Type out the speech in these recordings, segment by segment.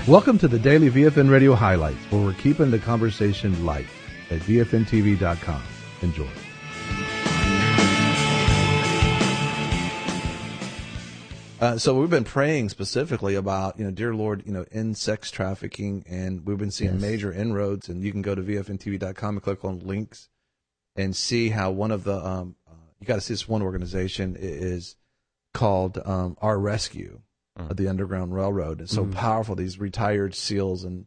Welcome to the Daily VFN Radio Highlights, where we're keeping the conversation light at VFNTV.com. Enjoy. So we've been praying specifically about, dear Lord, in sex trafficking, and we've been seeing major inroads, and you can go to VFNTV.com and click on links and see how one of the, you got to see this one organization is called Our Rescue of the Underground Railroad. It's so powerful, these retired SEALs and,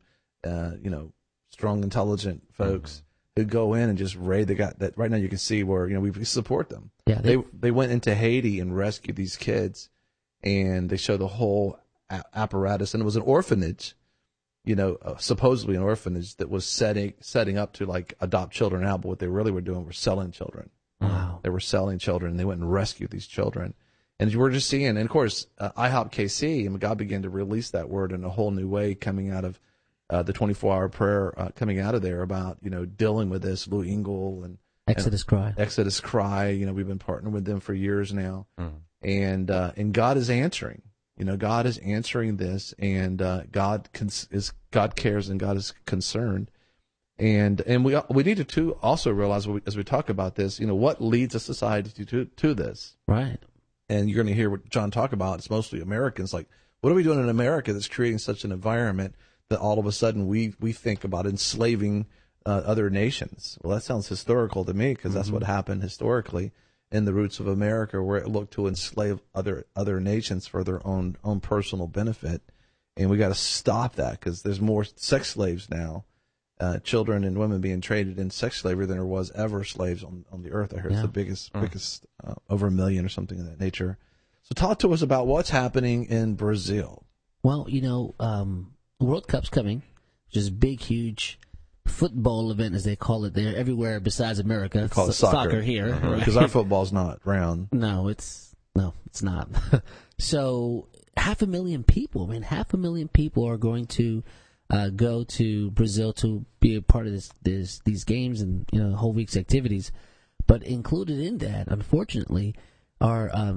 strong, intelligent folks who go in and just raid. They got that right now. You can see where, we support them. Yeah, they went into Haiti and rescued these kids. And they show the whole apparatus, and it was an orphanage, supposedly an orphanage that was setting up to like adopt children out. But what they really were doing was selling children. Wow. They were selling children, and they went and rescued these children. And we're just seeing, and of course, IHOP KC, and God began to release that word in a whole new way coming out of the 24-hour prayer coming out of there about, dealing with this. Lou Engle and Exodus Cry. We've been partnering with them for years now. And God is answering. God is answering this, and God cares, and God is concerned. And we need to also realize as we talk about this, what leads a society to this. Right. And you're going to hear what John talk about. It's mostly Americans. Like, what are we doing in America that's creating such an environment that all of a sudden we think about enslaving other nations? Well, that sounds historical to me, because that's what happened historically in the roots of America, where it looked to enslave other nations for their own personal benefit. And we got to stop that, because there's more sex slaves now, children and women being traded in sex slavery than there was ever slaves on the earth. I heard it's the biggest, over 1 million or something of that nature. So talk to us about what's happening in Brazil. Well, World Cup's coming, which is a big, huge football event, as they call it there, everywhere besides America. We call it soccer here, because our football's not round. No, it's not. So 500,000 people, 500,000 people are going to go to Brazil to be a part of these games and the whole week's activities. But included in that, unfortunately, are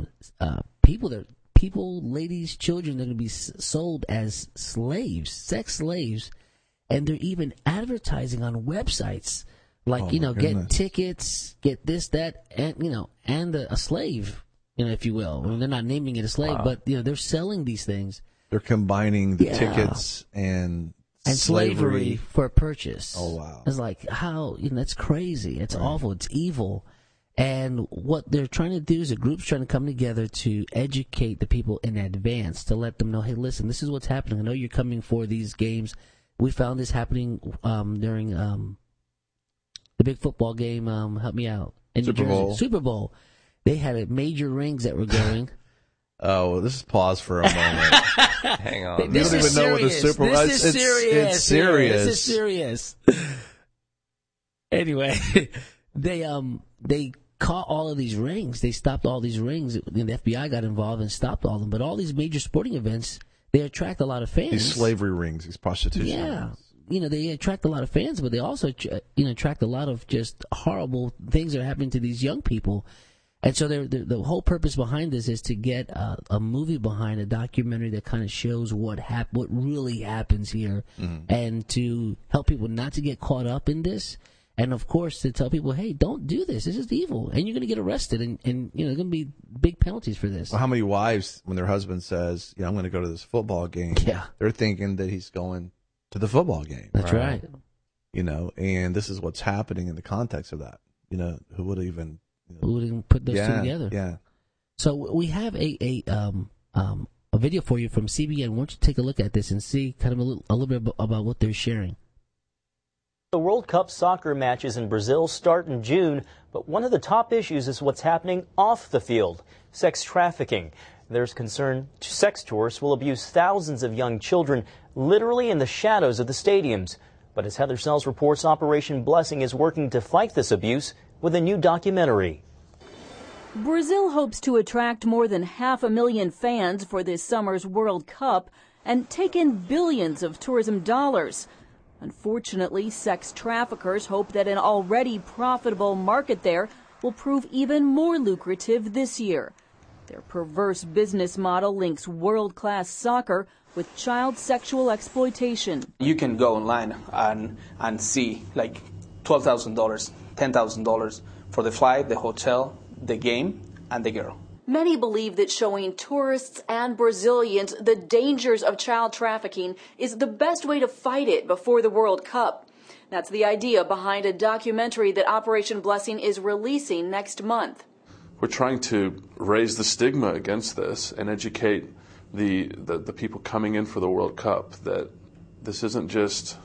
people, ladies, children that are going to be sold as slaves, sex slaves. And they're even advertising on websites like, get tickets, get this, that, and a slave, if you will. I mean, they're not naming it a slave, but, they're selling these things. They're combining the tickets and slavery for purchase. Oh, wow. It's like, how, that's crazy. It's awful. It's evil. And what they're trying to do is a group's trying to come together to educate the people in advance, to let them know, hey, listen, this is what's happening. I know you're coming for these games. We found this happening during the big football game. Help me out. In Super Bowl. They had major rings that were going. Oh, this is pause for a moment. Hang on. This you don't is even know what the serious. Super Bowl is. It's serious. This is serious. Anyway, they caught all of these rings. They stopped all these rings. And the FBI got involved and stopped all of them. But all these major sporting events, they attract a lot of fans. These slavery rings, these prostitution rings. They attract a lot of fans, but they also, attract a lot of just horrible things that are happening to these young people. And so the whole purpose behind this is to get a movie behind, a documentary that kind of shows what really happens here, and to help people not to get caught up in this. And, of course, to tell people, hey, don't do this. This is evil. And you're going to get arrested. And there are going to be big penalties for this. Well, how many wives, when their husband says, I'm going to go to this football game, they're thinking that he's going to the football game. That's right. And this is what's happening in the context of that. Who would even... Who would even put those two together? Yeah. So we have a video for you from CBN. Why don't you take a look at this and see kind of a little bit about what they're sharing. The World Cup soccer matches in Brazil start in June, but one of the top issues is what's happening off the field, sex trafficking. There's concern sex tourists will abuse thousands of young children literally in the shadows of the stadiums. But as Heather Sells reports, Operation Blessing is working to fight this abuse with a new documentary. Brazil hopes to attract more than 500,000 fans for this summer's World Cup and take in billions of tourism dollars. Unfortunately, sex traffickers hope that an already profitable market there will prove even more lucrative this year. Their perverse business model links world-class soccer with child sexual exploitation. You can go online and see like $12,000, $10,000 for the flight, the hotel, the game, and the girl. Many believe that showing tourists and Brazilians the dangers of child trafficking is the best way to fight it before the World Cup. That's the idea behind a documentary that Operation Blessing is releasing next month. We're trying to raise the stigma against this and educate the people coming in for the World Cup that this isn't just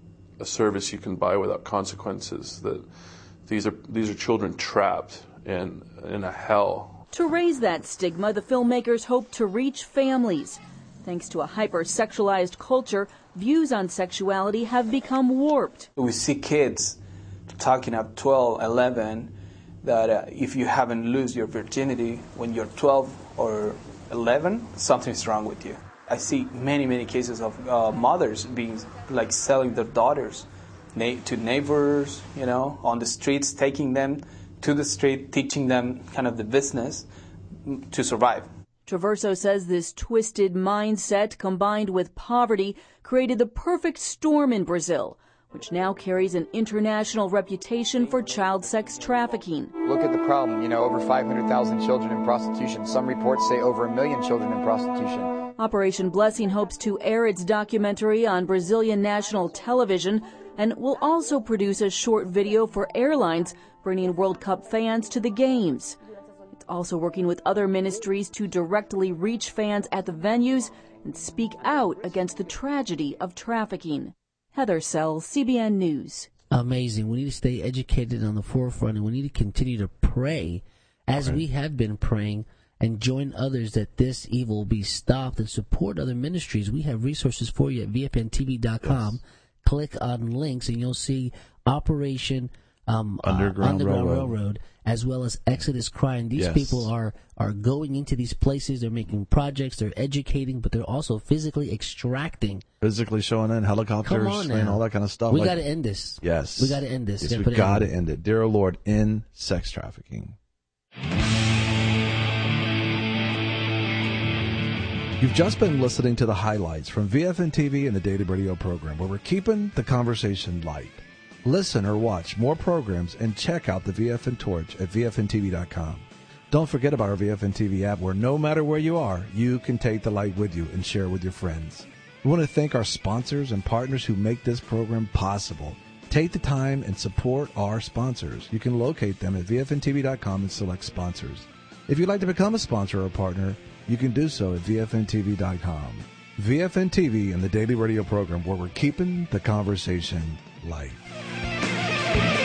a service you can buy without consequences, that these are children trapped in a hell. To raise that stigma, the filmmakers hope to reach families. Thanks to a hyper-sexualized culture, views on sexuality have become warped. We see kids talking at 12, 11, that if you haven't lose your virginity when you're 12 or 11, something's wrong with you. I see many cases of mothers being like selling their daughters to neighbors, on the streets, taking them to the street, teaching them kind of the business to survive. Traverso says this twisted mindset combined with poverty created the perfect storm in Brazil, which now carries an international reputation for child sex trafficking. Look at the problem, over 500,000 children in prostitution. Some reports say over 1 million children in prostitution. Operation Blessing hopes to air its documentary on Brazilian national television and will also produce a short video for airlines bringing World Cup fans to the games. It's also working with other ministries to directly reach fans at the venues and speak out against the tragedy of trafficking. Heather Sells, CBN News. Amazing. We need to stay educated on the forefront, and we need to continue to pray as we have been praying and join others that this evil be stopped and support other ministries. We have resources for you at VFNTV.com. Yes. Click on links and you'll see Operation Underground Railroad, as well as Exodus Cry. And these people are going into these places. They're making projects. They're educating, but they're also physically extracting. Physically showing in helicopters and all that kind of stuff. We got to end this. Yes. We got to end this. Yes, we got to end it. Dear Lord, end sex trafficking. You've just been listening to the highlights from VFN TV and the Daily Radio program, where we're keeping the conversation light. Listen or watch more programs and check out the VFN Torch at VFNTV.com. Don't forget about our VFN TV app, where no matter where you are, you can take the light with you and share with your friends. We want to thank our sponsors and partners who make this program possible. Take the time and support our sponsors. You can locate them at VFNTV.com and select sponsors. If you'd like to become a sponsor or a partner, you can do so at VFNTV.com. VFN TV and the Daily Radio program, where we're keeping the conversation light.